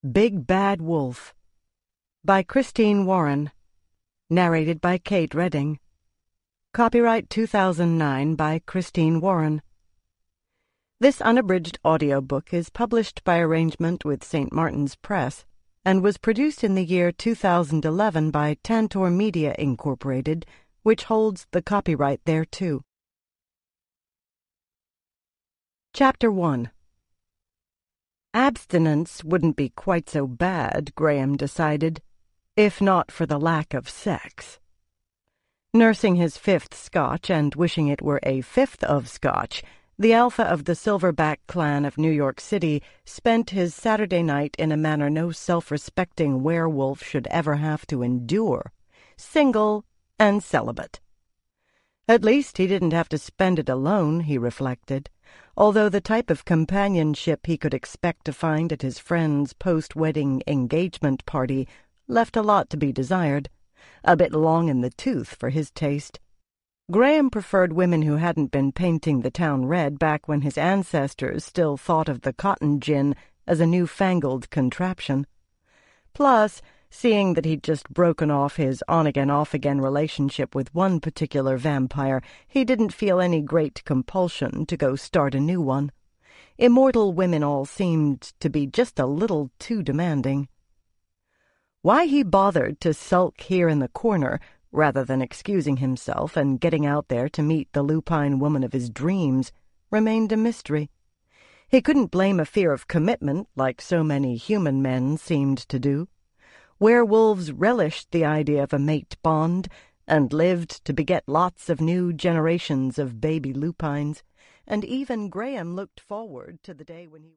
Big Bad Wolf by Christine Warren. Narrated by Kate Redding. Copyright 2009 by Christine Warren. This unabridged audiobook is published by arrangement with St. Martin's Press and was produced in the year 2011 by Tantor Media Incorporated, which holds the copyright thereto. Chapter 1. Abstinence wouldn't be quite so bad, Graham decided, if not for the lack of sex. Nursing his fifth Scotch and wishing it were a fifth of Scotch, the alpha of the Silverback clan of New York City spent his Saturday night in a manner no self-respecting werewolf should ever have to endure, single and celibate. At least he didn't have to spend it alone, he reflected, although the type of companionship he could expect to find at his friend's post-wedding engagement party left a lot to be desired, a bit long in the tooth for his taste. Graham preferred women who hadn't been painting the town red back when his ancestors still thought of the cotton gin as a newfangled contraption. Plus, seeing that he'd just broken off his on-again, off-again relationship with one particular vampire, he didn't feel any great compulsion to go start a new one. Immortal women all seemed to be just a little too demanding. Why he bothered to sulk here in the corner, rather than excusing himself and getting out there to meet the lupine woman of his dreams, remained a mystery. He couldn't blame a fear of commitment, like so many human men seemed to do. Werewolves relished the idea of a mate bond, and lived to beget lots of new generations of baby lupines, and even Graham looked forward to the day when he